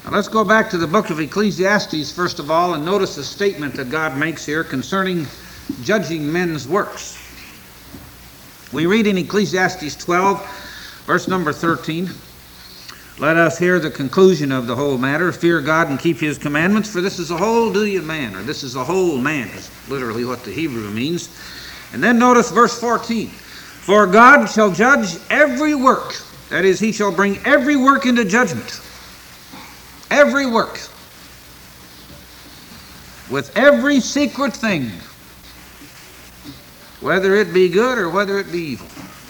Let's go back to the book of Ecclesiastes first of all and notice the statement that God makes here concerning judging men's works. We read in Ecclesiastes 12, verse number 13, "Let us hear the conclusion of the whole matter. Fear God and keep his commandments, for this is the whole duty of man," or this is the whole man, is literally what the Hebrew means. And then notice verse 14, "For God shall judge every work," that is, he shall bring every work into judgment. Every work. With every secret thing, whether it be good or whether it be evil.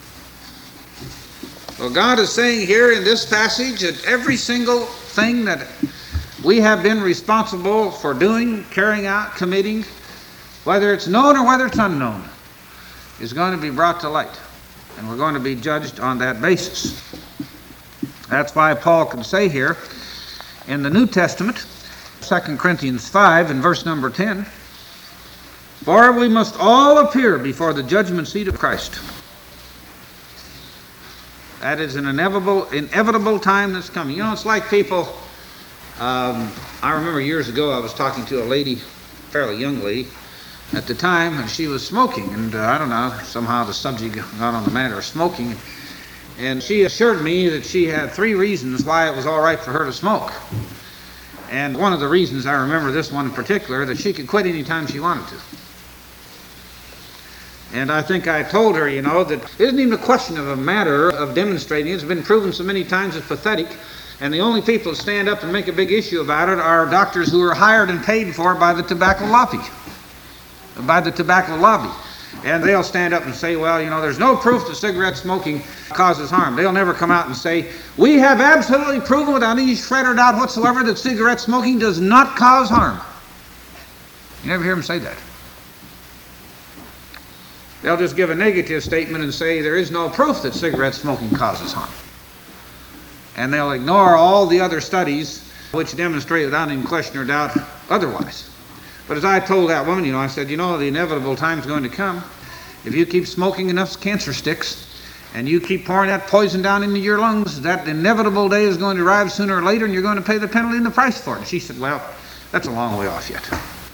Well, God is saying here in this passage that every single thing that we have been responsible for doing, carrying out, committing, whether it's known or whether it's unknown, is going to be brought to light. And we're going to be judged on that basis. That's why Paul can say here in the New Testament, 2 Corinthians 5 and verse number 10, "For we must all appear before the judgment seat of Christ." That is an inevitable time that's coming. You know, it's like people, I remember years ago I was talking to a lady, fairly young lady, at the time, and she was smoking, and I don't know, somehow the subject got on the matter of smoking, and she assured me that she had 3 reasons why it was all right for her to smoke. And one of the reasons, I remember this one in particular, that she could quit any time she wanted to. And I think I told her, you know, that it isn't even a question of a matter of demonstrating. It's been proven so many times it's pathetic, and the only people that stand up and make a big issue about it are doctors who are hired and paid for by the tobacco lobby. And they'll stand up and say, well, you know, there's no proof that cigarette smoking causes harm. They'll never come out and say, we have absolutely proven without any shred or doubt whatsoever that cigarette smoking does not cause harm. You never hear them say that. They'll just give a negative statement and say there is no proof that cigarette smoking causes harm. And they'll ignore all the other studies which demonstrate without any question or doubt otherwise. But as I told that woman, you know, I said, you know, the inevitable time's going to come. If you keep smoking enough cancer sticks and you keep pouring that poison down into your lungs, that inevitable day is going to arrive sooner or later and you're going to pay the penalty and the price for it. And she said, well, that's a long way off yet.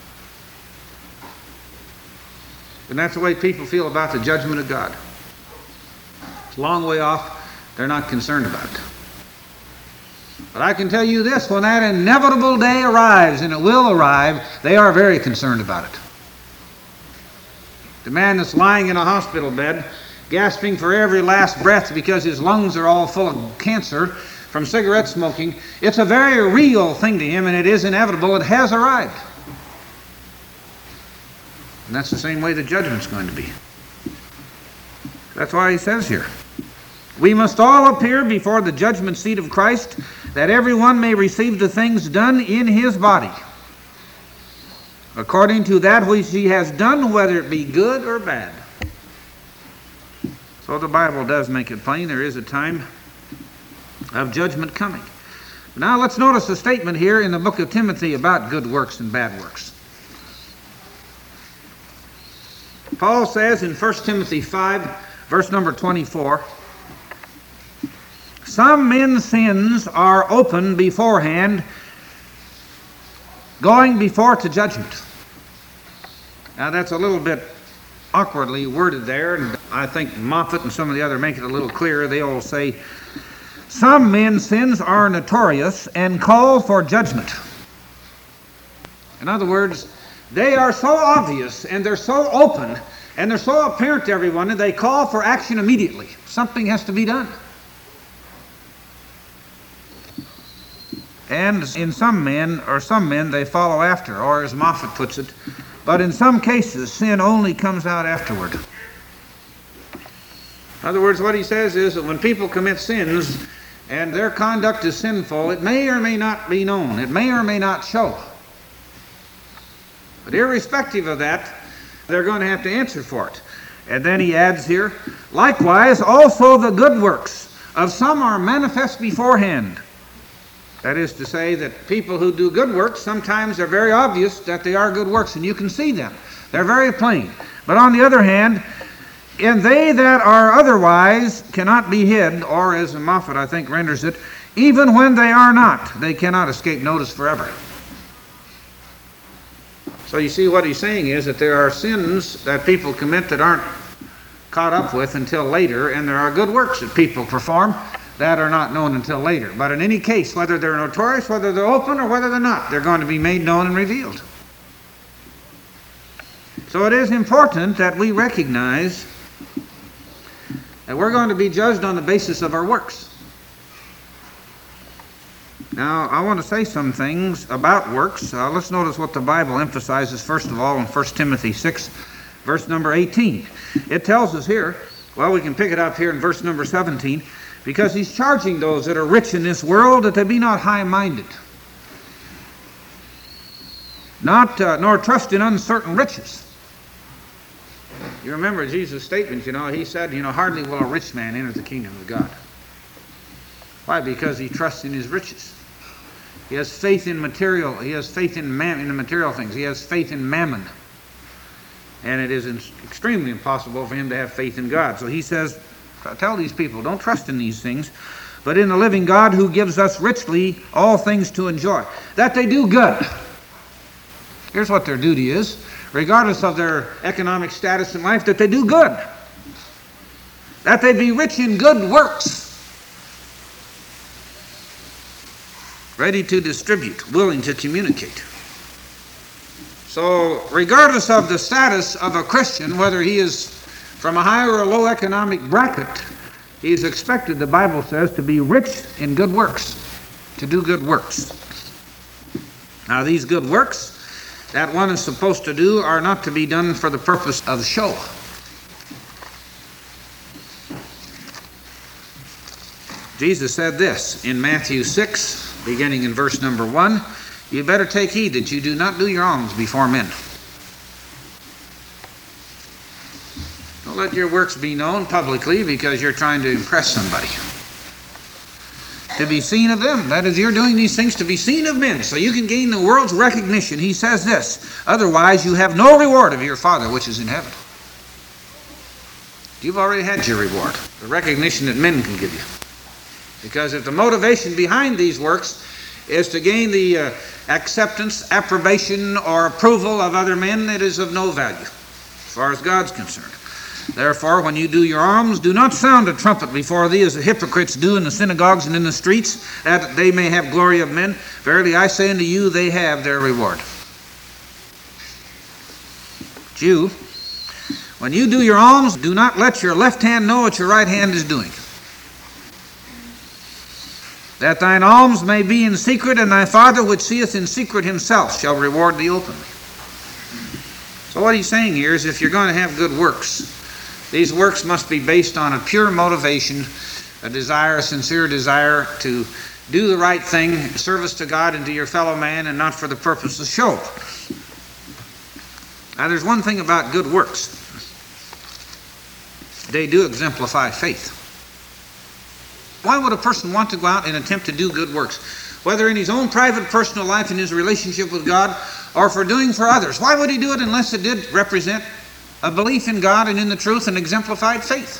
And that's the way people feel about the judgment of God. It's a long way off. They're not concerned about it. But I can tell you this, when that inevitable day arrives, and it will arrive, they are very concerned about it. The man that's lying in a hospital bed, gasping for every last breath because his lungs are all full of cancer from cigarette smoking, it's a very real thing to him, and it is inevitable. It has arrived. And that's the same way the judgment's going to be. That's why he says here, we must all appear before the judgment seat of Christ, that everyone may receive the things done in his body, according to that which he has done, whether it be good or bad. So the Bible does make it plain there is a time of judgment coming. Now let's notice the statement here in the book of Timothy about good works and bad works. Paul says in 1 Timothy 5, verse number 24, some men's sins are open beforehand, going before to judgment. Now that's a little bit awkwardly worded there, and I think Moffat and some of the other make it a little clearer. They all say, some men's sins are notorious and call for judgment. In other words, they are so obvious and they're so open and they're so apparent to everyone that they call for action immediately. Something has to be done. And in some men they follow after, or as Moffat puts it, but in some cases sin only comes out afterward. In other words, what he says is that when people commit sins and their conduct is sinful, it may or may not be known. It may or may not show. But irrespective of that, they're going to have to answer for it. And then he adds here, likewise also the good works of some are manifest beforehand. That is to say that people who do good works, sometimes they're very obvious that they are good works, and you can see them. They're very plain. But on the other hand, And they that are otherwise cannot be hid, or as the Moffat, I think, renders it, even when they are not, they cannot escape notice forever. So you see what he's saying is that there are sins that people commit that aren't caught up with until later, and there are good works that people perform that are not known until later. But in any case, whether they're notorious, whether they're open, or whether they're not, they're going to be made known and revealed. So it is important that we recognize that we're going to be judged on the basis of our works. Now, I want to say some things about works. Let's notice what the Bible emphasizes, first of all, in 1 Timothy 6, verse number 18. It tells us here, well, we can pick it up here in verse number 17, because he's charging those that are rich in this world that they be not high-minded, nor trust in uncertain riches. You remember Jesus' statement, he said, hardly will a rich man enter the kingdom of God. Why? Because he trusts in his riches. He has faith in material. He has faith in the material things. He has faith in mammon. And it is extremely impossible for him to have faith in God. So he says, tell these people, don't trust in these things, but in the living God who gives us richly all things to enjoy. That they do good. Here's what their duty is, regardless of their economic status in life, that they do good. That they be rich in good works, ready to distribute, willing to communicate. So, regardless of the status of a Christian, whether he is from a high or a low economic bracket, he is expected, the Bible says, to be rich in good works, to do good works. Now, these good works that one is supposed to do are not to be done for the purpose of show. Jesus said this in Matthew 6, beginning in verse number 1, "You better take heed that you do not do your alms before men." Don't let your works be known publicly because you're trying to impress somebody. To be seen of them. That is, you're doing these things to be seen of men, so you can gain the world's recognition. He says this, "Otherwise you have no reward of your Father which is in heaven." You've already had your reward, the recognition that men can give you. Because if the motivation behind these works is to gain the acceptance, approbation, or approval of other men, it is of no value as far as God's concerned. Therefore, when you do your alms, do not sound a trumpet before thee, as the hypocrites do in the synagogues and in the streets, that they may have glory of men. Verily I say unto you, they have their reward. Jew, when you do your alms, do not let your left hand know what your right hand is doing, that thine alms may be in secret, and thy Father which seeth in secret himself shall reward thee openly. So what he's saying here is, if you're going to have good works, these works must be based on a pure motivation, a desire, a sincere desire to do the right thing, service to God and to your fellow man, and not for the purpose of show. Now there's one thing about good works. They do exemplify faith. Why would a person want to go out and attempt to do good works? Whether in his own private personal life, in his relationship with God, or for doing for others. Why would he do it unless it did represent a belief in God and in the truth and exemplified faith?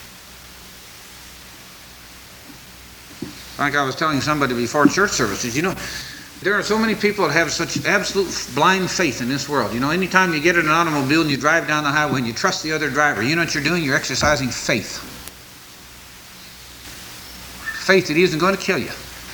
Like I was telling somebody before church services, there are so many people that have such absolute blind faith in this world. Anytime you get in an automobile and you drive down the highway and you trust the other driver, you know what you're doing? You're exercising faith. Faith that he isn't going to kill you.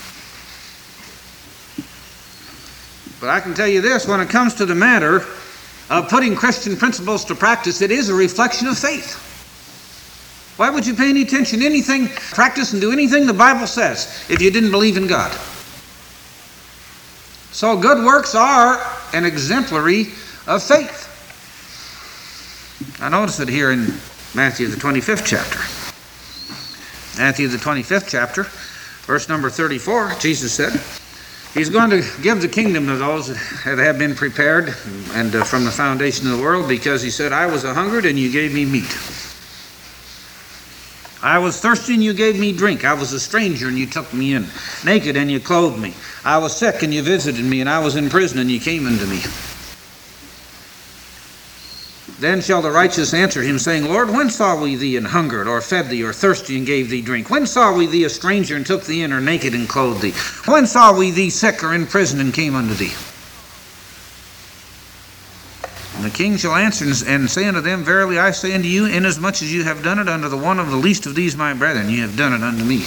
But I can tell you this, when it comes to the matter of putting Christian principles to practice, it is a reflection of faith. Why would you pay any attention to anything, practice and do anything the Bible says if you didn't believe in God? So good works are an exemplary of faith. I notice it here in Matthew the 25th chapter. Matthew the 25th chapter, verse number 34, Jesus said, He's going to give the kingdom to those that have been prepared and from the foundation of the world, because he said, I was a-hungered and you gave me meat. I was thirsty and you gave me drink. I was a stranger and you took me in. Naked and you clothed me. I was sick and you visited me, and I was in prison and you came unto me. Then shall the righteous answer him, saying, Lord, when saw we thee an hungered, or fed thee, or thirsty, and gave thee drink? When saw we thee a stranger, and took thee in, or naked, and clothed thee? When saw we thee sick, or in prison, and came unto thee? And the king shall answer and say unto them, Verily I say unto you, inasmuch as you have done it unto the one of the least of these my brethren, you have done it unto me.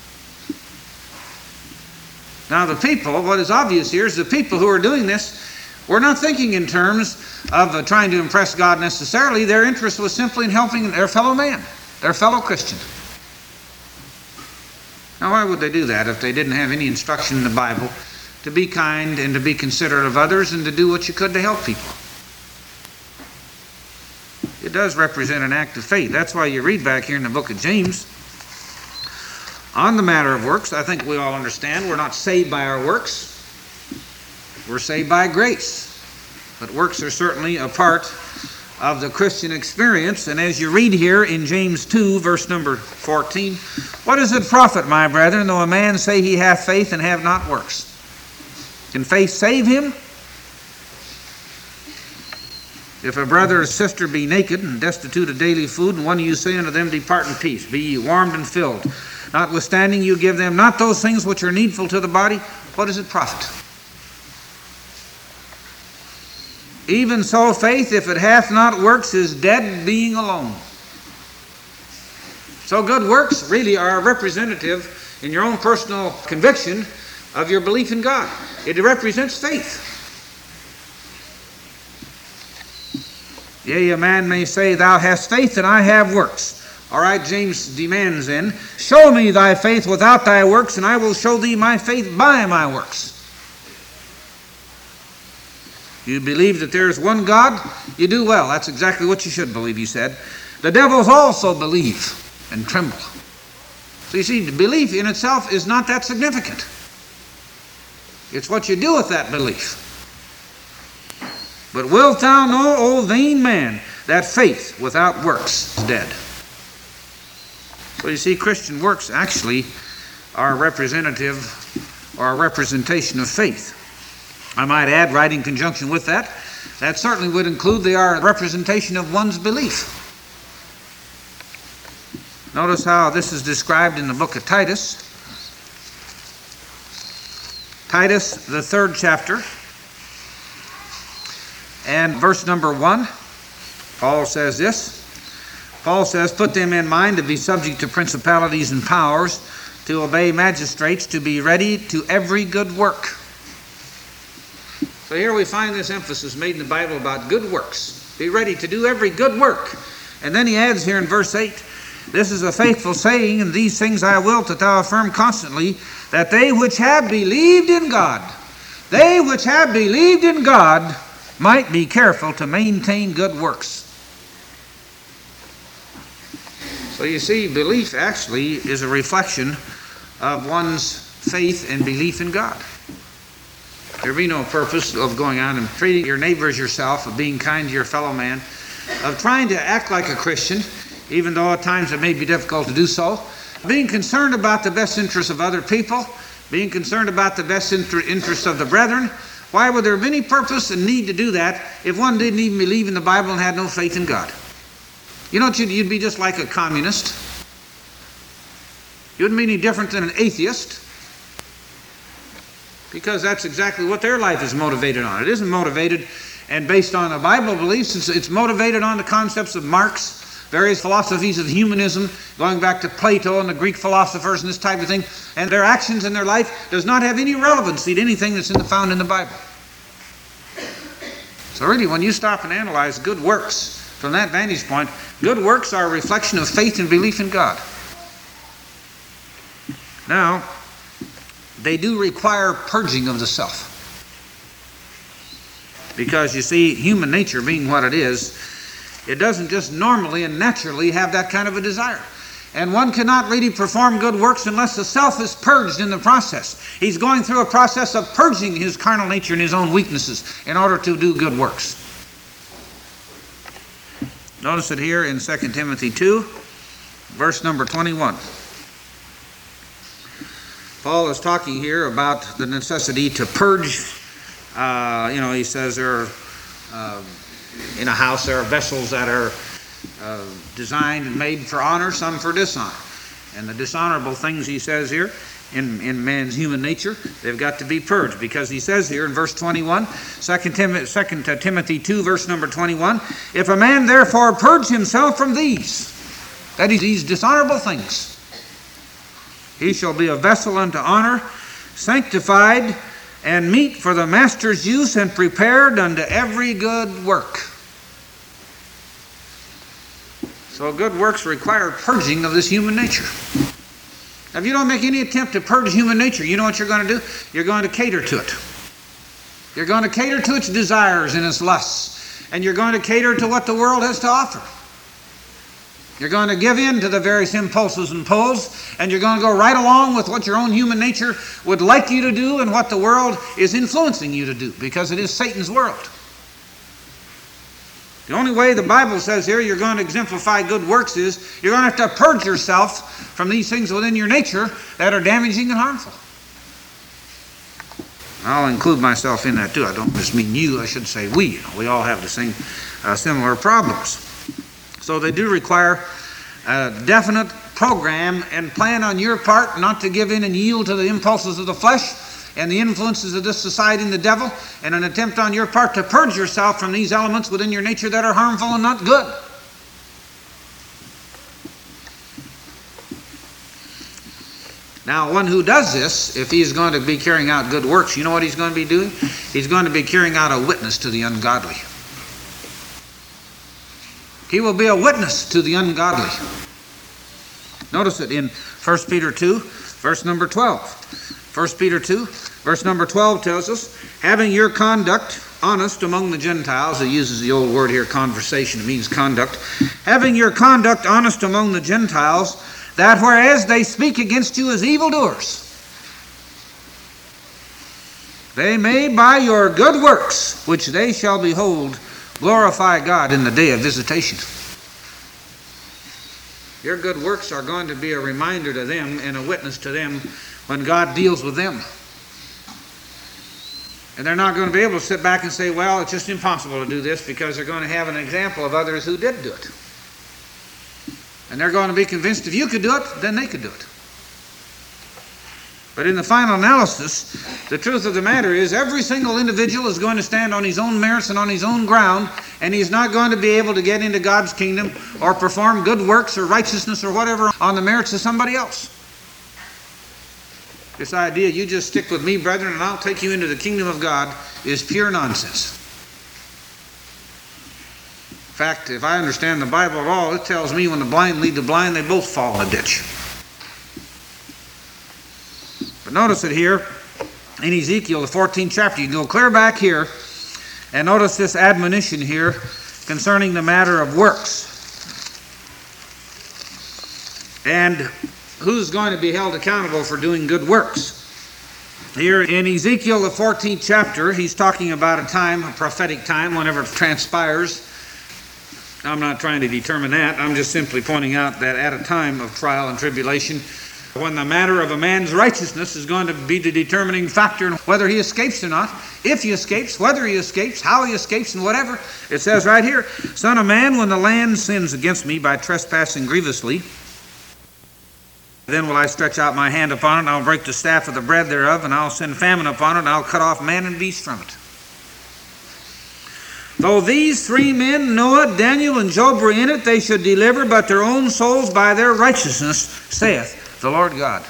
Now the people, what is obvious here is the people who are doing this were not thinking in terms of trying to impress God necessarily. Their interest was simply in helping their fellow man, their fellow Christian. Now why would they do that if they didn't have any instruction in the Bible to be kind and to be considerate of others and to do what you could to help people? It does represent an act of faith. That's why you read back here in the book of James on the matter of works. I think we all understand we're not saved by our works. We're saved by grace. But works are certainly a part of the Christian experience. And as you read here in James 2, verse number 14, what does it profit, my brethren, though a man say he hath faith and have not works? Can faith save him? If a brother or sister be naked and destitute of daily food, and one of you say unto them, Depart in peace, be ye warmed and filled, notwithstanding you give them not those things which are needful to the body, what does it profit? Even so, faith, if it hath not works, is dead, being alone. So good works really are representative in your own personal conviction of your belief in God. It represents faith. Yea, a man may say, Thou hast faith, and I have works. All right, James demands then, Show me thy faith without thy works, and I will show thee my faith by my works. You believe that there is one God? You do well. That's exactly what you should believe, he said. The devils also believe and tremble. So you see, belief in itself is not that significant. It's what you do with that belief. But wilt thou know, O vain man, that faith without works is dead? So you see, Christian works actually are representative or a representation of faith. I might add, right in conjunction with that, that certainly would include they are a representation of one's belief. Notice how this is described in the book of Titus. Titus, the 3rd chapter, and verse number 1, Paul says this. Paul says, Put them in mind to be subject to principalities and powers, to obey magistrates, to be ready to every good work. So here we find this emphasis made in the Bible about good works. Be ready to do every good work. And then he adds here in verse 8, This is a faithful saying, and these things I will that thou affirm constantly, that they which have believed in God, might be careful to maintain good works. So you see, belief actually is a reflection of one's faith and belief in God. There be no purpose of going on and treating your neighbor as yourself, of being kind to your fellow man, of trying to act like a Christian, even though at times it may be difficult to do so, being concerned about the best interests of other people, being concerned about the best interests of the brethren. Why would there be any purpose and need to do that if one didn't even believe in the Bible and had no faith in God? You know, you'd be just like a communist. You wouldn't be any different than an atheist, because that's exactly what their life is motivated on. It isn't motivated and based on the Bible beliefs. It's motivated on the concepts of Marx, various philosophies of humanism, going back to Plato and the Greek philosophers and this type of thing. And their actions in their life does not have any relevancy to anything that's found in the Bible. So really, when you stop and analyze good works from that vantage point, good works are a reflection of faith and belief in God. Now, they do require purging of the self. Because you see, human nature being what it is, it doesn't just normally and naturally have that kind of a desire. And one cannot really perform good works unless the self is purged in the process. He's going through a process of purging his carnal nature and his own weaknesses in order to do good works. Notice it here in 2 Timothy 2, verse number 21. Paul is talking here about the necessity to purge. He says there are In a house, there are vessels that are designed and made for honor, some for dishonor. And the dishonorable things, he says here, in man's human nature, they've got to be purged, because he says here in verse 21, 2 Timothy 2, verse number 21, if a man therefore purge himself from these, that is, these dishonorable things, he shall be a vessel unto honor, sanctified and meet for the master's use, and prepared unto every good work. So good works require purging of this human nature. Now, if you don't make any attempt to purge human nature, you know what you're going to do? You're going to cater to it. You're going to cater to its desires and its lusts. And you're going to cater to what the world has to offer. You're going to give in to the various impulses and pulls, and you're going to go right along with what your own human nature would like you to do and what the world is influencing you to do, because it is Satan's world. The only way the Bible says here you're going to exemplify good works is you're going to have to purge yourself from these things within your nature that are damaging and harmful. I'll include myself in that too. I don't just mean you, I should say we. We all have the same similar problems. So they do require a definite program and plan on your part not to give in and yield to the impulses of the flesh and the influences of this society and the devil, and an attempt on your part to purge yourself from these elements within your nature that are harmful and not good. Now, one who does this, if he is going to be carrying out good works, you know what he's going to be doing? He's going to be carrying out a witness to the ungodly. He will be a witness to the ungodly. Notice it in 1 Peter 2, verse number 12. 1 Peter 2, verse number 12 tells us, having your conduct honest among the Gentiles, he uses the old word here, conversation, it means conduct, having your conduct honest among the Gentiles, that whereas they speak against you as evildoers, they may by your good works, which they shall behold, glorify God in the day of visitation. Your good works are going to be a reminder to them and a witness to them when God deals with them. And they're not going to be able to sit back and say, well, it's just impossible to do this, because they're going to have an example of others who did do it. And they're going to be convinced if you could do it, then they could do it. But in the final analysis, the truth of the matter is every single individual is going to stand on his own merits and on his own ground, and he's not going to be able to get into God's kingdom or perform good works or righteousness or whatever on the merits of somebody else. This idea, you just stick with me, brethren, and I'll take you into the kingdom of God, is pure nonsense. In fact, if I understand the Bible at all, it tells me when the blind lead the blind, they both fall in a ditch. But notice it here in Ezekiel, the 14th chapter. You can go clear back here and notice this admonition here concerning the matter of works. And who's going to be held accountable for doing good works? Here in Ezekiel, the 14th chapter, he's talking about a time, a prophetic time, whenever it transpires. I'm not trying to determine that. I'm just simply pointing out that at a time of trial and tribulation, when the matter of a man's righteousness is going to be the determining factor in whether he escapes or not, if he escapes, whether he escapes, how he escapes, and whatever. It says right here, Son of man, when the land sins against me by trespassing grievously, then will I stretch out my hand upon it, and I'll break the staff of the bread thereof, and I'll send famine upon it, and I'll cut off man and beast from it. Though these three men, Noah, Daniel, and Job, were in it, they should deliver but their own souls by their righteousness, saith the Lord God.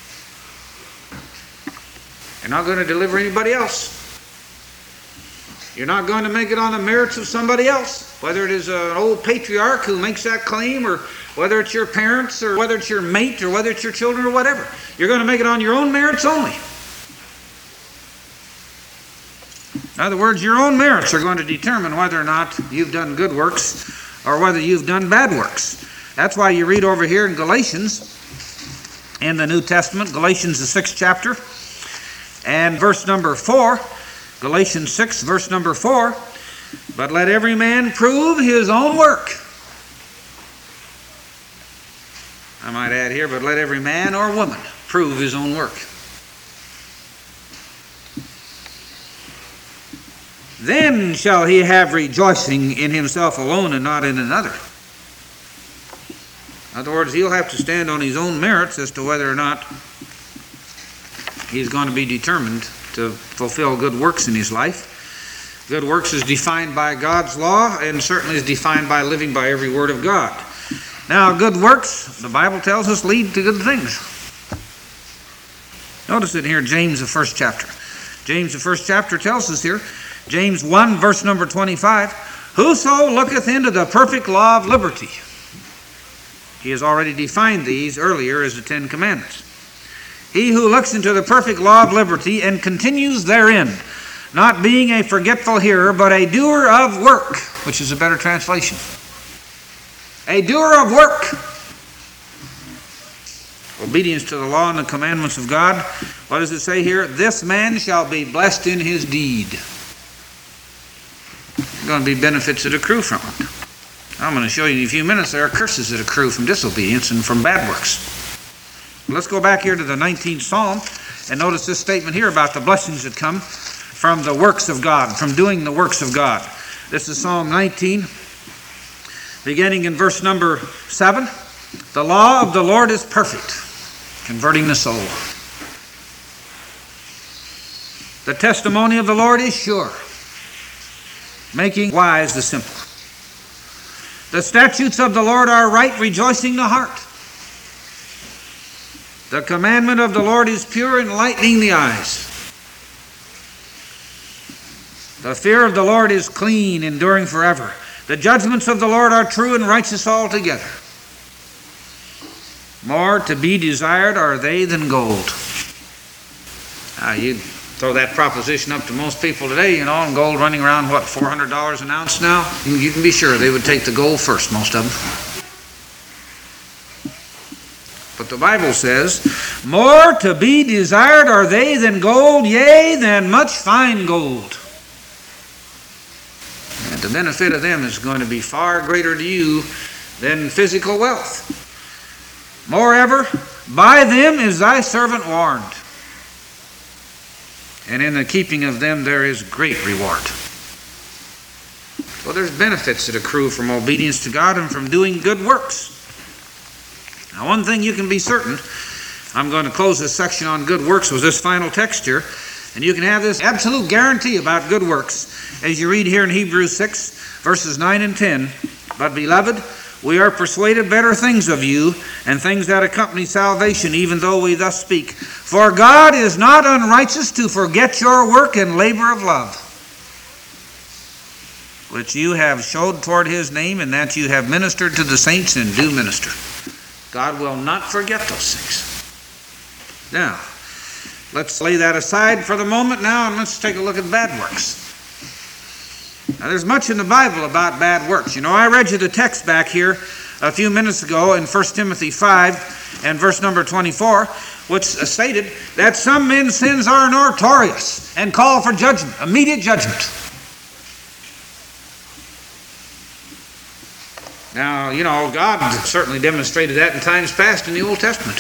You're not going to deliver anybody else. You're not going to make it on the merits of somebody else, whether it is an old patriarch who makes that claim, or whether it's your parents, or whether it's your mate, or whether it's your children, or whatever. You're going to make it on your own merits only. In other words, your own merits are going to determine whether or not you've done good works or whether you've done bad works. That's why you read over here in Galatians, in the New Testament, Galatians the 6th chapter, and verse number 4, Galatians 6, verse number 4, but let every man prove his own work. I might add here, but let every man or woman prove his own work. then shall he have rejoicing in himself alone and not in another. In other words, he'll have to stand on his own merits as to whether or not he's going to be determined to fulfill good works in his life. Good works is defined by God's law and certainly is defined by living by every word of God. Now, good works, the Bible tells us, lead to good things. Notice it here, James, the first chapter. James, the first chapter tells us here, James 1, verse number 25, whoso looketh into the perfect law of liberty. He has already defined these earlier as the Ten Commandments. He who looks into the perfect law of liberty and continues therein, not being a forgetful hearer, but a doer of work, which is a better translation. A doer of work. Obedience to the law and the commandments of God. What does it say here? This man shall be blessed in his deed. There are going to be benefits that accrue from it. I'm going to show you in a few minutes there are curses that accrue from disobedience and from bad works. Let's go back here to the 19th Psalm and notice this statement here about the blessings that come from the works of God, from doing the works of God. This is Psalm 19, beginning in verse number 7. The law of the Lord is perfect, converting the soul. The testimony of the Lord is sure, making wise the simple. The statutes of the Lord are right, rejoicing the heart. The commandment of the Lord is pure, enlightening the eyes. The fear of the Lord is clean, enduring forever. The judgments of the Lord are true and righteous altogether. More to be desired are they than gold. You throw that proposition up to most people today, and gold running around, $400 an ounce now? You can be sure they would take the gold first, most of them. But the Bible says, more to be desired are they than gold, yea, than much fine gold. And the benefit of them is going to be far greater to you than physical wealth. Moreover, by them is thy servant warned, and in the keeping of them there is great reward. So there's benefits that accrue from obedience to God and from doing good works. Now, one thing you can be certain, I'm going to close this section on good works with this final text here, and you can have this absolute guarantee about good works as you read here in Hebrews 6, verses 9 and 10. But beloved, we are persuaded better things of you, and things that accompany salvation, even though we thus speak. For God is not unrighteous to forget your work and labor of love, which you have showed toward his name, and that you have ministered to the saints and do minister. God will not forget those things. Now, let's lay that aside for the moment now, and let's take a look at bad works. Now, there's much in the Bible about bad works. I read you the text back here a few minutes ago in 1 Timothy 5 and verse number 24, which stated that some men's sins are notorious and call for judgment, immediate judgment. Now, God certainly demonstrated that in times past in the Old Testament.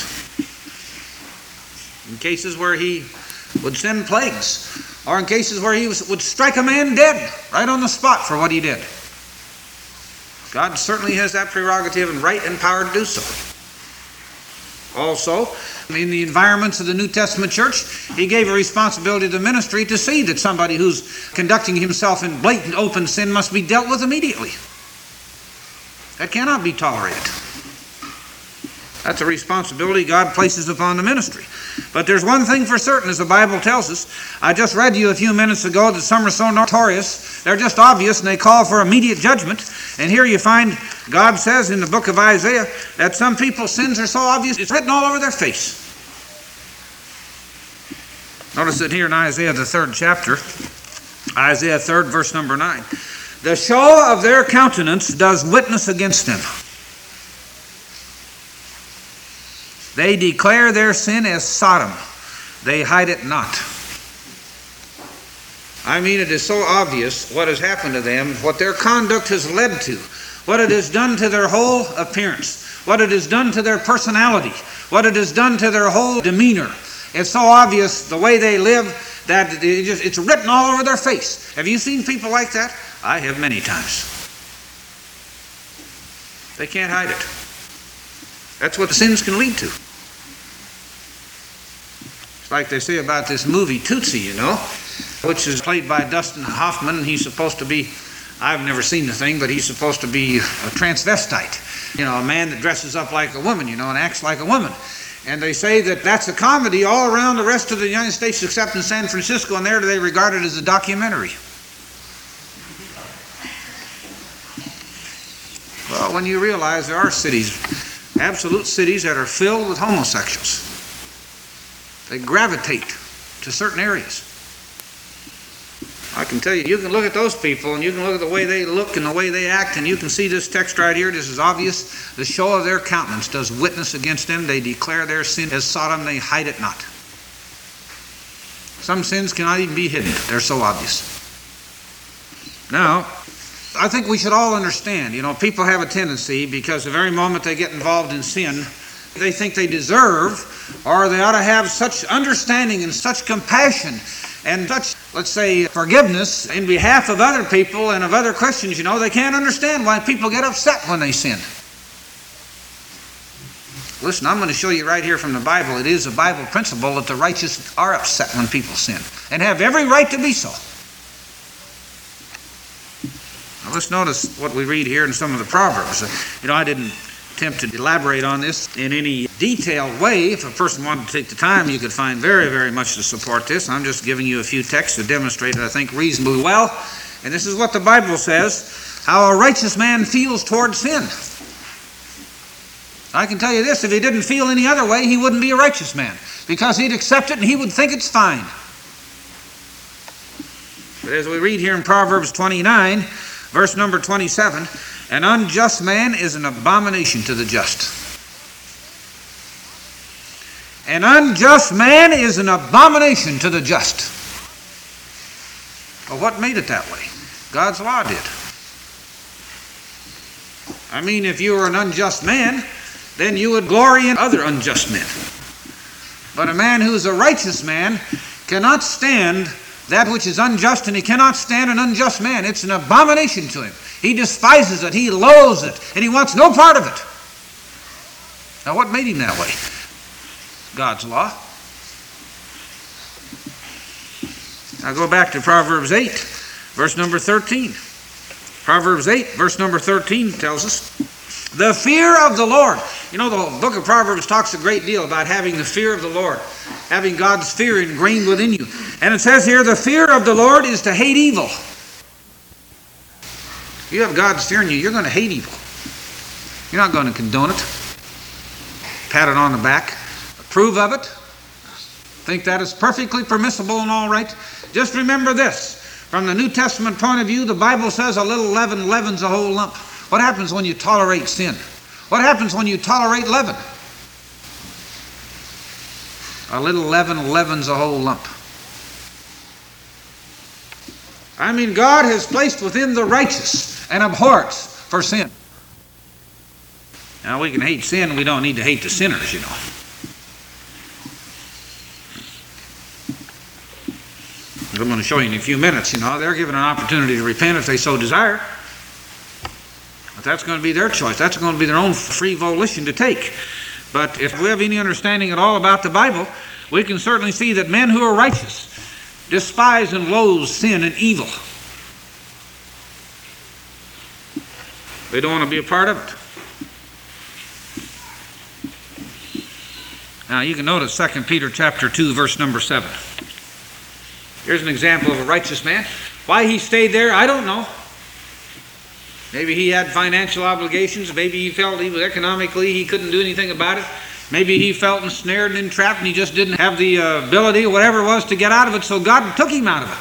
In cases where he would send plagues, or in cases where he would strike a man dead right on the spot for what he did. God certainly has that prerogative and right and power to do so. Also, in the environments of the New Testament church, he gave a responsibility to the ministry to see that somebody who's conducting himself in blatant open sin must be dealt with immediately. That cannot be tolerated. That's a responsibility God places upon the ministry. But there's one thing for certain, as the Bible tells us. I just read to you a few minutes ago that some are so notorious, they're just obvious, and they call for immediate judgment. And here you find God says in the book of Isaiah that some people's sins are so obvious, it's written all over their face. Notice it here in Isaiah, the 3rd chapter, Isaiah 3rd, verse number 9. The show of their countenance does witness against them. They declare their sin as Sodom. They hide it not. I mean, it is so obvious what has happened to them, what their conduct has led to, what it has done to their whole appearance, what it has done to their personality, what it has done to their whole demeanor. It's so obvious the way they live that it's written all over their face. Have you seen people like that? I have many times. They can't hide it. That's what the sins can lead to. It's like they say about this movie Tootsie, which is played by Dustin Hoffman, and he's supposed to be, I've never seen the thing, but he's supposed to be a transvestite. A man that dresses up like a woman, and acts like a woman. And they say that that's a comedy all around the rest of the United States except in San Francisco, and there they regard it as a documentary. Well, when you realize there are cities, absolute cities, that are filled with homosexuals, they gravitate to certain areas. I can tell you, you can look at those people and you can look at the way they look and the way they act, and you can see this text right here. This is obvious. The show of their countenance does witness against them. They declare their sin as Sodom, they hide it not. Some sins cannot even be hidden. They're so obvious. Now, I think we should all understand, people have a tendency, because the very moment they get involved in sin, they think they deserve, or they ought to have such understanding and such compassion and such, let's say, forgiveness in behalf of other people and of other Christians. They can't understand why people get upset when they sin. Listen, I'm going to show you right here from the Bible. It is a Bible principle that the righteous are upset when people sin, and have every right to be so. Now let's notice what we read here in some of the Proverbs. I didn't attempt to elaborate on this in any detailed way. If a person wanted to take the time, you could find very, very much to support this. I'm just giving you a few texts to demonstrate it, I think, reasonably well. And this is what the Bible says, how a righteous man feels toward sin. I can tell you this, if he didn't feel any other way, he wouldn't be a righteous man, because he'd accept it and he would think it's fine. But as we read here in Proverbs 29, verse number 27, an unjust man is an abomination to the just. An unjust man is an abomination to the just. Well, what made it that way? God's law did. I mean, if you were an unjust man, then you would glory in other unjust men. But a man who is a righteous man cannot stand that which is unjust, and he cannot stand an unjust man. It's an abomination to him. He despises it, he loathes it, and he wants no part of it. Now, what made him that way? God's law. Now go back to Proverbs 8, verse number 13. Proverbs 8, verse number 13 tells us, the fear of the Lord. The book of Proverbs talks a great deal about having the fear of the Lord, having God's fear ingrained within you. And it says here, the fear of the Lord is to hate evil. If you have God's fear in you, you're going to hate evil. You're not going to condone it, pat it on the back, approve of it, think that is perfectly permissible and all right. Just remember this, from the New Testament point of view, the Bible says a little leaven leavens a whole lump. What happens when you tolerate sin? What happens when you tolerate leaven? A little leaven leavens a whole lump. I mean, God has placed within the righteous an abhorrence for sin. Now, we can hate sin, we don't need to hate the sinners, I'm going to show you in a few minutes, they're given an opportunity to repent if they so desire. But that's going to be their choice. That's going to be their own free volition to take. But if we have any understanding at all about the Bible, we can certainly see that men who are righteous despise and loathe sin and evil. They don't want to be a part of it. Now you can notice 2 Peter chapter 2, verse number 7. Here's an example of a righteous man. Why he stayed there, I don't know. Maybe he had financial obligations. Maybe he felt he couldn't do anything about it. Maybe he felt ensnared and entrapped and he just didn't have the ability or whatever it was to get out of it, so God took him out of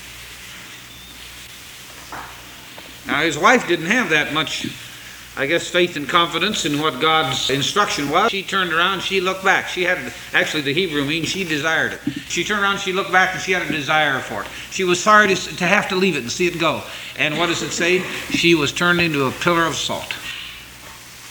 it. Now his wife didn't have that much, faith and confidence in what God's instruction was. She turned around, she looked back. She had, actually the Hebrew means she desired it. She turned around, she looked back, and she had a desire for it. She was sorry to have to leave it and see it go. And what does it say? She was turned into a pillar of salt.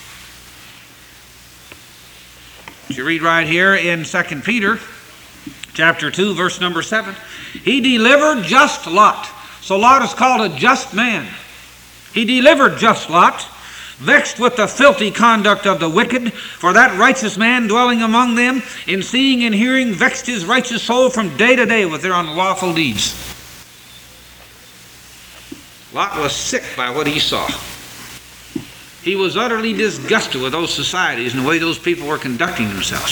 You read right here in 2 Peter chapter 2, verse number 7. He delivered just Lot. So Lot is called a just man. He delivered just Lot, vexed with the filthy conduct of the wicked, for that righteous man dwelling among them, in seeing and hearing, vexed his righteous soul from day to day with their unlawful deeds. Lot was sick by what he saw. He was utterly disgusted with those societies and the way those people were conducting themselves.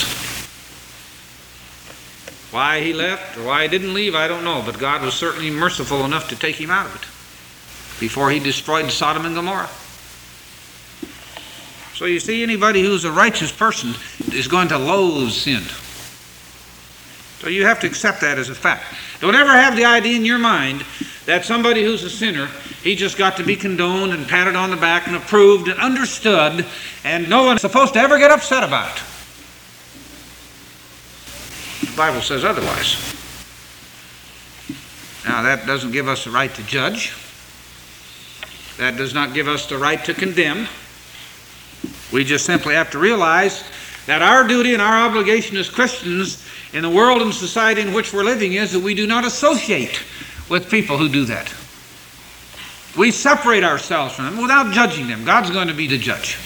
Why he left or why he didn't leave, I don't know, but God was certainly merciful enough to take him out of it before he destroyed Sodom and Gomorrah. So you see, anybody who's a righteous person is going to loathe sin. So you have to accept that as a fact. Don't ever have the idea in your mind that somebody who's a sinner, he just got to be condoned and patted on the back and approved and understood, and no one's supposed to ever get upset about it. The Bible says otherwise. Now, that doesn't give us the right to judge. That does not give us the right to condemn. We just simply have to realize that our duty and our obligation as Christians in the world and society in which we're living is that we do not associate with people who do that. We separate ourselves from them without judging them. God's going to be the judge.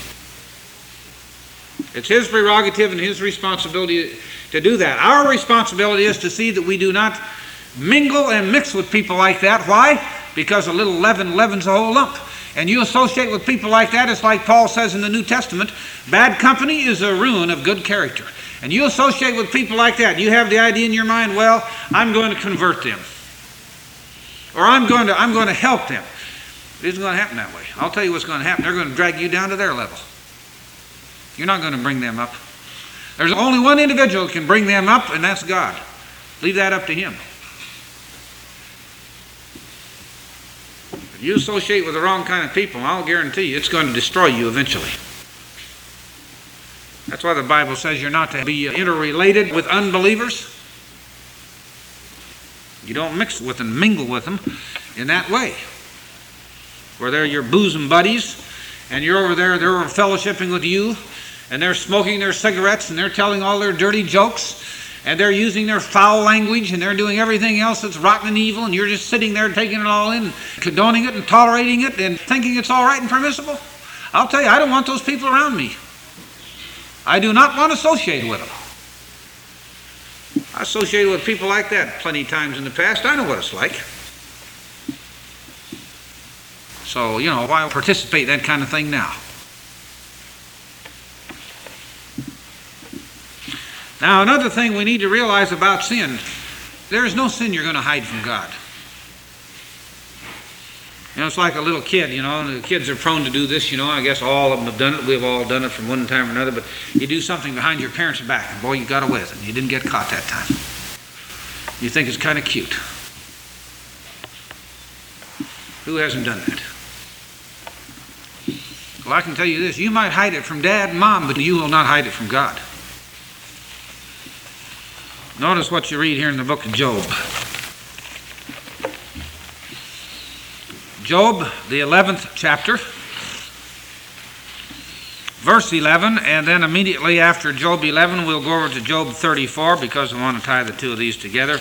It's His prerogative and His responsibility to do that. Our responsibility is to see that we do not mingle and mix with people like that. Why? Because a little leaven leavens a whole lump. And you associate with people like that, it's like Paul says in the New Testament, bad company is a ruin of good character. And you associate with people like that, you have the idea in your mind, well, I'm going to convert them. Or I'm going to help them. It isn't going to happen that way. I'll tell you what's going to happen. They're going to drag you down to their level. You're not going to bring them up. There's only one individual who can bring them up, and that's God. Leave that up to Him. If you associate with the wrong kind of people, I'll guarantee you it's going to destroy you eventually. That's why the Bible says you're not to be interrelated with unbelievers. You don't mix with them, mingle with them in that way. Where they're your bosom buddies, and you're over there, they're fellowshipping with you, and they're smoking their cigarettes, and they're telling all their dirty jokes, and they're using their foul language, and they're doing everything else that's rotten and evil, and you're just sitting there taking it all in, condoning it and tolerating it, and thinking it's all right and permissible. I'll tell you, I don't want those people around me. I do not want to associate with them. I associated with people like that plenty of times in the past. I know what it's like. So, why participate in that kind of thing now? Now, another thing we need to realize about sin, there is no sin you're going to hide from God. It's like a little kid, the kids are prone to do this, I guess all of them have done it. We've all done it from one time or another, but you do something behind your parents' back, and boy, you got away with it. You didn't get caught that time. You think it's kind of cute. Who hasn't done that? Well, I can tell you this, you might hide it from Dad and Mom, but you will not hide it from God. Notice what you read here in the book of Job. Job, the 11th chapter, verse 11, and then immediately after Job 11, we'll go over to Job 34 because I want to tie the two of these together.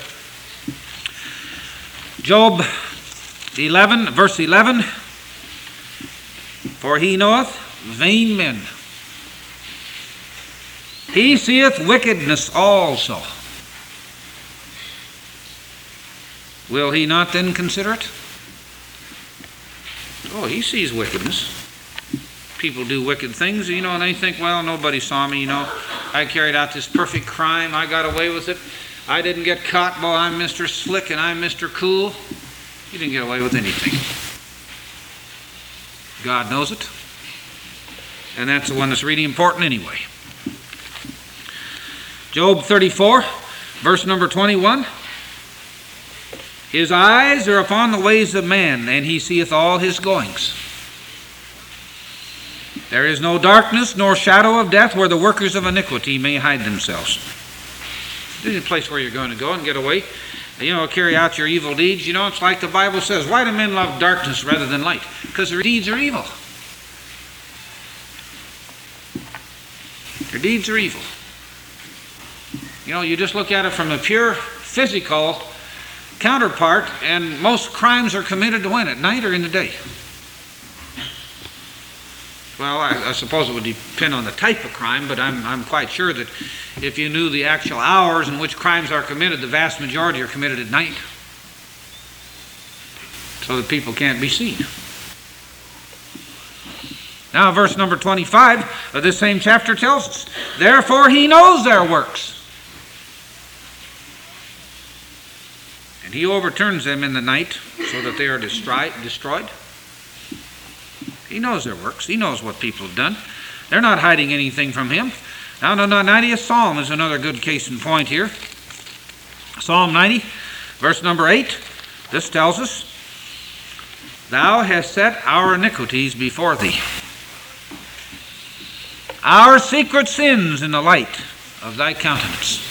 Job 11, verse 11, for he knoweth vain men. He seeth wickedness also. Will he not then consider it? Oh, he sees wickedness. People do wicked things, and they think, well, nobody saw me, I carried out this perfect crime, I got away with it, I didn't get caught, boy, I'm Mr. Slick and I'm Mr. Cool. You didn't get away with anything. God knows it. And that's the one that's really important anyway. Job 34, verse number 21. His eyes are upon the ways of man, and he seeth all his goings. There is no darkness nor shadow of death where the workers of iniquity may hide themselves. This is a place where you're going to go and get away, carry out your evil deeds. It's like the Bible says, why do men love darkness rather than light? Because their deeds are evil. Their deeds are evil. You know, you just look at it from a pure physical counterpart, and most crimes are committed when? At night or in the day? Well, I suppose it would depend on the type of crime, but I'm quite sure that if you knew the actual hours in which crimes are committed, the vast majority are committed at night, so that people can't be seen. Now, verse number 25 of this same chapter tells us, therefore he knows their works, and he overturns them in the night so that they are destroyed. He knows their works. He knows what people have done. They're not hiding anything from him. Now, the 90th Psalm is another good case in point here. Psalm 90, verse number 8. This tells us, thou hast set our iniquities before thee, our secret sins in the light of thy countenance.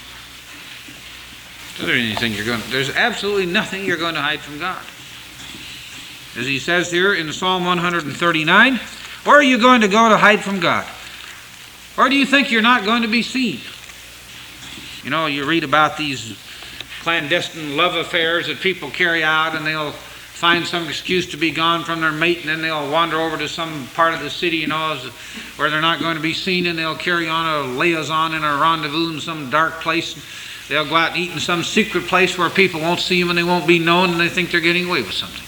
There's absolutely nothing you're going to hide from God. As he says here in Psalm 139, where are you going to go to hide from God? Where do you think you're not going to be seen? You know, you read about these clandestine love affairs that people carry out, and they'll find some excuse to be gone from their mate, and then they'll wander over to some part of the city, you know, where they're not going to be seen, and they'll carry on a liaison and a rendezvous in some dark place. They'll go out and eat in some secret place where people won't see them and they won't be known, and they think they're getting away with something.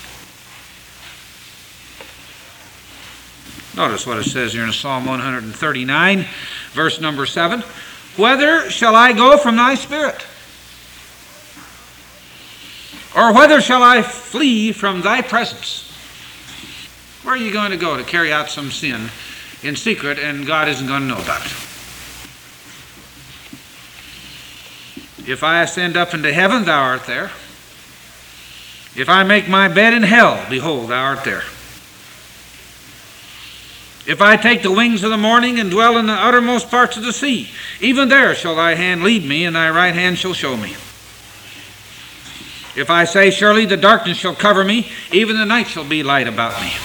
Notice what it says here in Psalm 139, verse number 7. Whither shall I go from thy spirit? Or whither shall I flee from thy presence? Where are you going to go to carry out some sin in secret and God isn't going to know about it? If I ascend up into heaven, thou art there. If I make my bed in hell, behold, thou art there. If I take the wings of the morning and dwell in the uttermost parts of the sea, even there shall thy hand lead me, and thy right hand shall show me. If I say, surely the darkness shall cover me, even the night shall be light about me.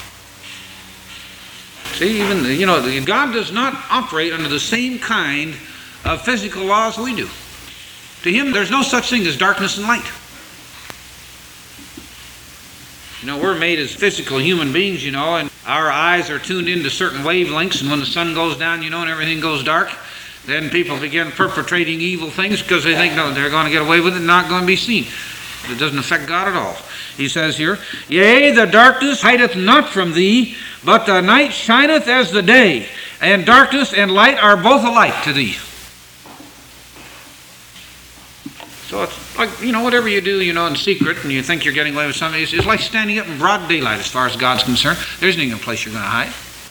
See, God does not operate under the same kind of physical laws we do. To him, there's no such thing as darkness and light. You know, we're made as physical human beings, and our eyes are tuned into certain wavelengths, and when the sun goes down, and everything goes dark, then people begin perpetrating evil things because they think, no, they're going to get away with it and not going to be seen. But it doesn't affect God at all. He says here, yea, the darkness hideth not from thee, but the night shineth as the day, and darkness and light are both alike to thee. So it's like, whatever you do, in secret, and you think you're getting away with something, it's like standing up in broad daylight as far as God's concerned. There isn't even a place you're going to hide.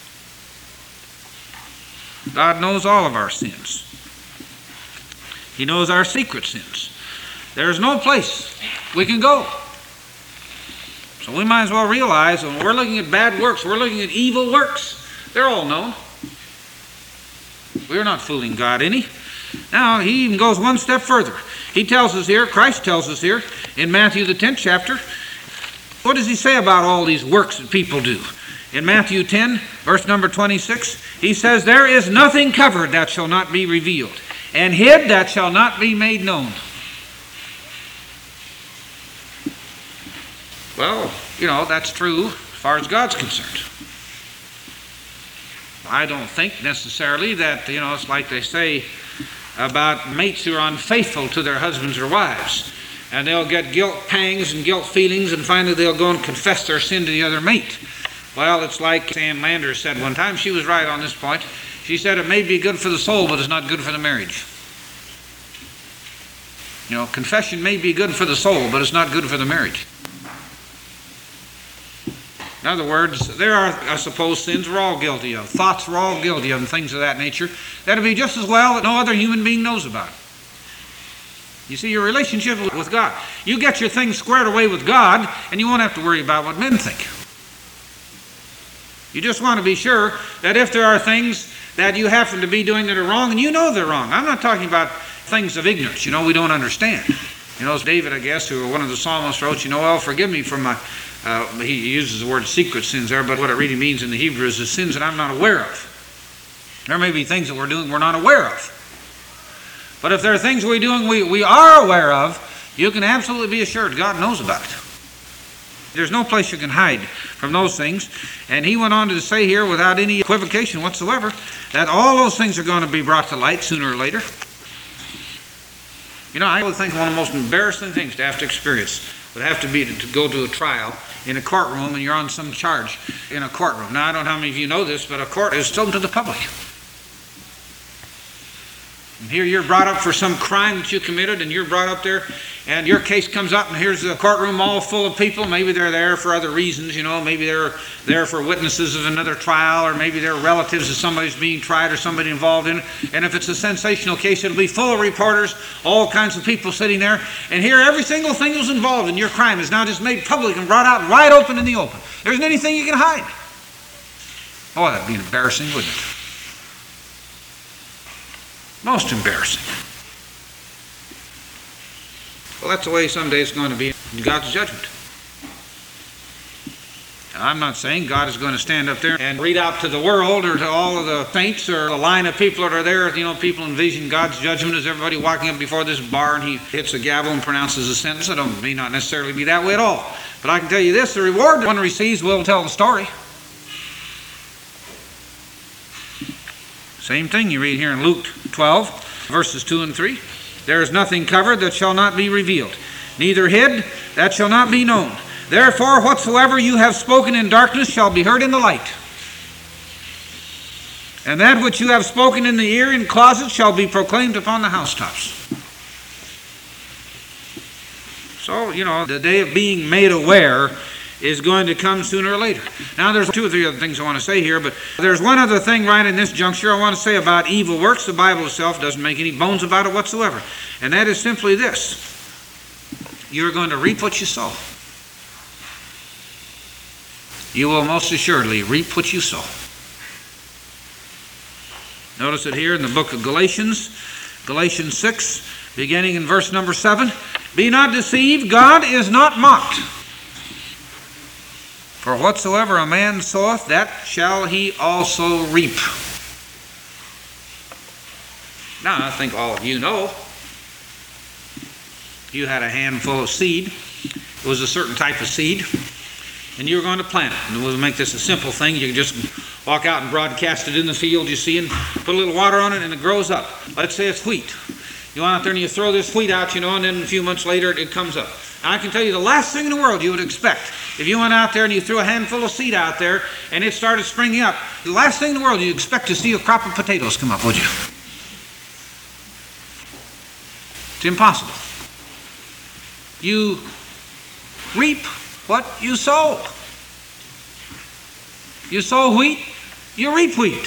God knows all of our sins. He knows our secret sins. There's no place we can go. So we might as well realize when we're looking at bad works, we're looking at evil works. They're all known. We're not fooling God any. Now, he even goes one step further. He tells us here, Christ tells us here, in Matthew the 10th chapter, what does he say about all these works that people do? In Matthew 10, verse number 26, he says, there is nothing covered that shall not be revealed, and hid that shall not be made known. Well, that's true as far as God's concerned. I don't think necessarily that, it's like they say about mates who are unfaithful to their husbands or wives. And they'll get guilt pangs and guilt feelings, and finally they'll go and confess their sin to the other mate. Well, it's like Ann Landers said one time. She was right on this point. She said it may be good for the soul, but it's not good for the marriage. Confession may be good for the soul, but it's not good for the marriage. In other words, there are, I suppose, sins we're all guilty of, thoughts we're all guilty of, and things of that nature. That'll be just as well that no other human being knows about it. You see, your relationship with God. You get your things squared away with God, and you won't have to worry about what men think. You just want to be sure that if there are things that you happen to be doing that are wrong, and you know they're wrong. I'm not talking about things of ignorance, we don't understand. It's David, I guess, who one of the psalmists wrote, well, forgive me for my... he uses the word secret sins there, but what it really means in the Hebrew is the sins that I'm not aware of. There may be things that we're doing we're not aware of. But if there are things we're doing we are aware of, you can absolutely be assured God knows about it. There's no place you can hide from those things. And he went on to say here, without any equivocation whatsoever, that all those things are going to be brought to light sooner or later. You know, I would think one of the most embarrassing things to have to experience would have to be to go to a trial in a courtroom and you're on some charge in a courtroom. Now, I don't know how many of you know this, but a court is open to the public. And here you're brought up for some crime that you committed, and you're brought up there, and your case comes up, and here's the courtroom all full of people. Maybe they're there for other reasons, you know. Maybe they're there for witnesses of another trial, or maybe they're relatives of somebody's being tried or somebody involved in it. And if it's a sensational case, it'll be full of reporters, all kinds of people sitting there. And here every single thing that's involved in your crime is now just made public and brought out wide open in the open. There isn't anything you can hide. Oh, that'd be embarrassing, wouldn't it? Most embarrassing. Well, that's the way someday it's going to be in God's judgment. Now, I'm not saying God is going to stand up there and read out to the world or to all of the saints or the line of people that are there. You know, people envision God's judgment as everybody walking up before this bar and he hits a gavel and pronounces a sentence. It may not necessarily be that way at all. But I can tell you this, the reward one receives will tell the story. Same thing you read here in Luke 12, verses 2 and 3. There is nothing covered that shall not be revealed, neither hid that shall not be known. Therefore, whatsoever you have spoken in darkness shall be heard in the light. And that which you have spoken in the ear in closet shall be proclaimed upon the housetops. So, you know, the day of being made aware is going to come sooner or later. Now, there's 2 or 3 other things I want to say here, but there's one other thing right in this juncture I want to say about evil works. The Bible itself doesn't make any bones about it whatsoever. And that is simply this. You're going to reap what you sow. You will most assuredly reap what you sow. Notice it here in the book of Galatians, Galatians 6, beginning in verse number 7. Be not deceived, God is not mocked. For whatsoever a man soweth, that shall he also reap. Now, I think all of you know, you had a handful of seed. It was a certain type of seed, and you were going to plant it. And we'll make this a simple thing. You can just walk out and broadcast it in the field, you see, and put a little water on it, and it grows up. Let's say it's wheat. You go out there and you throw this wheat out, you know, and then a few months later it comes up. Now, I can tell you the last thing in the world you would expect, if you went out there and you threw a handful of seed out there and it started springing up, the last thing in the world you'd expect to see a crop of potatoes come up, would you? It's impossible. You reap what you sow. You sow wheat, you reap wheat.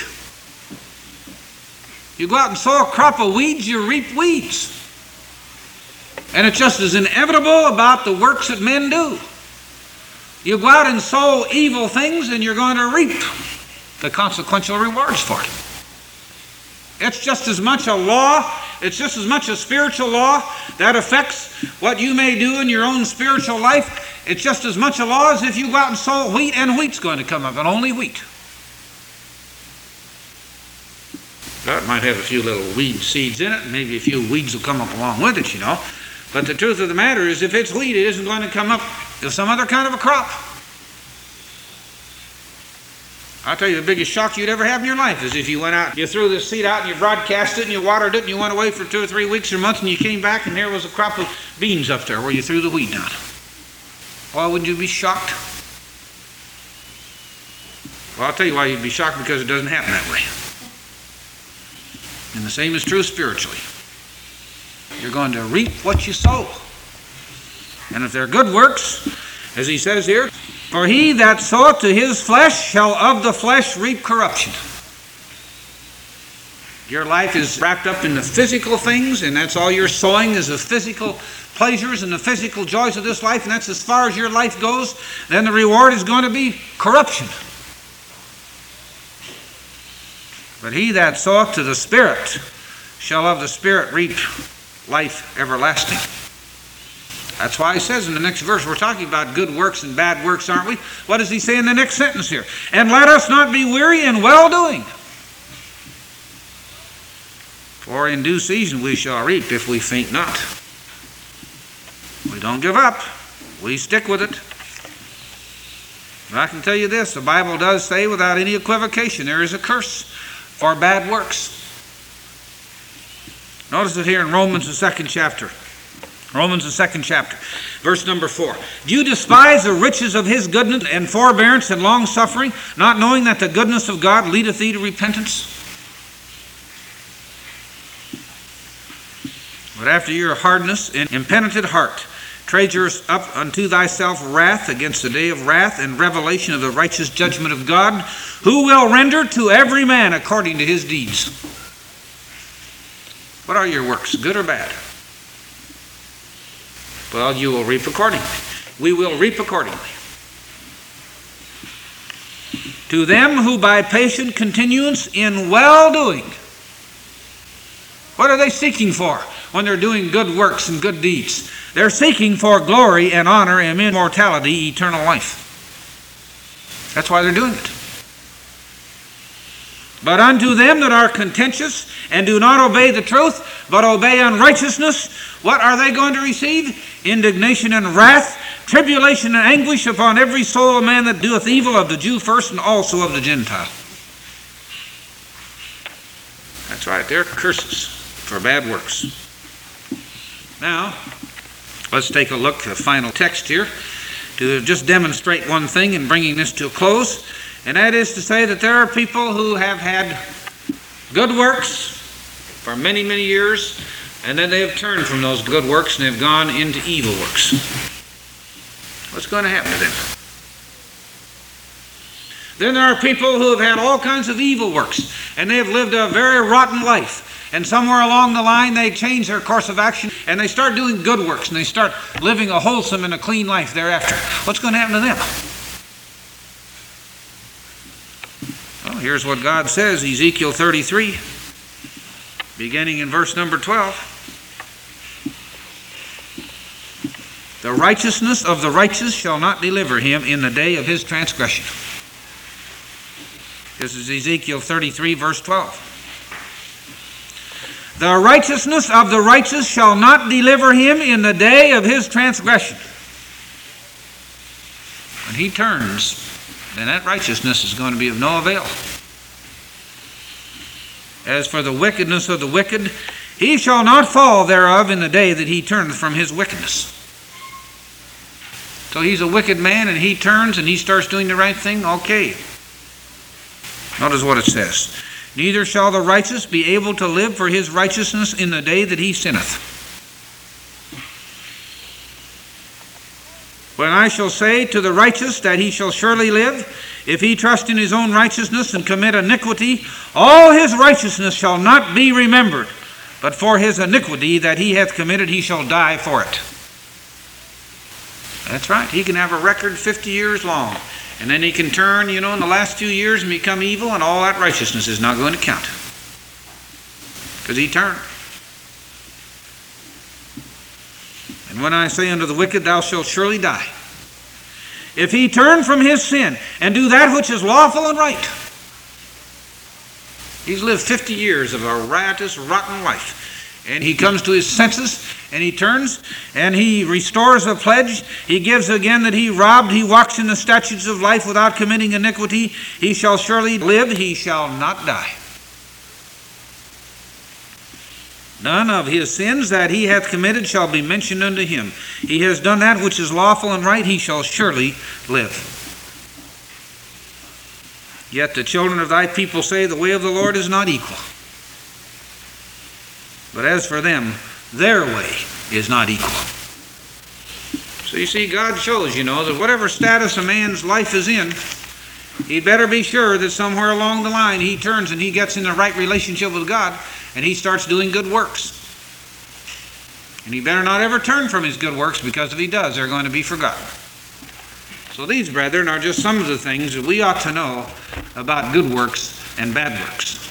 You go out and sow a crop of weeds, you reap weeds. And it's just as inevitable about the works that men do. You go out and sow evil things and you're going to reap the consequential rewards for it. It's just as much a law, it's just as much a spiritual law that affects what you may do in your own spiritual life. It's just as much a law as if you go out and sow wheat, and wheat's going to come up, and only wheat. That might have a few little weed seeds in it, and maybe a few weeds will come up along with it, you know. But the truth of the matter is, if it's wheat, it isn't going to come up with some other kind of a crop. I'll tell you, the biggest shock you'd ever have in your life is if you went out, you threw this seed out, and you broadcast it, and you watered it, and you went away for 2 or 3 weeks or months, and you came back, and there was a crop of beans up there where you threw the wheat down. Why wouldn't you be shocked? Well, I'll tell you why you'd be shocked, because it doesn't happen that way. And the same is true spiritually. You're going to reap what you sow. And if they're good works, as he says here, for he that soweth to his flesh shall of the flesh reap corruption. Your life is wrapped up in the physical things, and that's all you're sowing is the physical pleasures and the physical joys of this life, and that's as far as your life goes. Then the reward is going to be corruption. But he that soweth to the Spirit shall of the Spirit reap life everlasting. That's why he says in the next verse, we're talking about good works and bad works, aren't we? What does he say in the next sentence here? And let us not be weary in well-doing. For in due season we shall reap if we faint not. We don't give up. We stick with it. But I can tell you this, the Bible does say without any equivocation there is a curse for bad works. Notice it here in Romans, the second chapter. Romans, the second chapter, verse number 4. Do you despise the riches of his goodness and forbearance and long-suffering, not knowing that the goodness of God leadeth thee to repentance? But after your hardness and impenitent heart, treasures up unto thyself wrath against the day of wrath and revelation of the righteous judgment of God, who will render to every man according to his deeds. What are your works, good or bad? Well, you will reap accordingly. We will reap accordingly. To them who by patient continuance in well-doing. What are they seeking for when they're doing good works and good deeds? They're seeking for glory and honor and immortality, eternal life. That's why they're doing it. But unto them that are contentious and do not obey the truth, but obey unrighteousness, what are they going to receive? Indignation and wrath, tribulation and anguish upon every soul of man that doeth evil, of the Jew first and also of the Gentile. That's right, they're curses for bad works. Now, let's take a look at the final text here to just demonstrate one thing in bringing this to a close, and that is to say that there are people who have had good works for many, many years, and then they have turned from those good works and have gone into evil works. What's going to happen to them? Then there are people who have had all kinds of evil works, and they have lived a very rotten life. And somewhere along the line they change their course of action and they start doing good works and they start living a wholesome and a clean life thereafter. What's going to happen to them? Well, here's what God says, Ezekiel 33, beginning in verse number 12. The righteousness of the righteous shall not deliver him in the day of his transgression. This is Ezekiel 33, verse 12. The righteousness of the righteous shall not deliver him in the day of his transgression. When he turns, then that righteousness is going to be of no avail. As for the wickedness of the wicked, he shall not fall thereof in the day that he turneth from his wickedness. So he's a wicked man and he turns and he starts doing the right thing? Okay. Notice what it says. Neither shall the righteous be able to live for his righteousness in the day that he sinneth. When I shall say to the righteous that he shall surely live, if he trust in his own righteousness and commit iniquity, all his righteousness shall not be remembered, but for his iniquity that he hath committed he shall die for it. That's right, he can have a record 50 years long. And then he can turn, in the last few years and become evil, and all that righteousness is not going to count. Because he turned. And when I say unto the wicked, thou shalt surely die. If he turn from his sin and do that which is lawful and right. He's lived 50 years of a riotous, rotten life. And he comes to his senses, and he turns, and he restores a pledge. He gives again that he robbed. He walks in the statutes of life without committing iniquity. He shall surely live. He shall not die. None of his sins that he hath committed shall be mentioned unto him. He has done that which is lawful and right. He shall surely live. Yet the children of thy people say, the way of the Lord is not equal. But as for them, their way is not equal. So you see, God shows, that whatever status a man's life is in, he'd better be sure that somewhere along the line he turns and he gets in the right relationship with God and he starts doing good works. And he better not ever turn from his good works, because if he does, they're going to be forgotten. So these, brethren, are just some of the things that we ought to know about good works and bad works.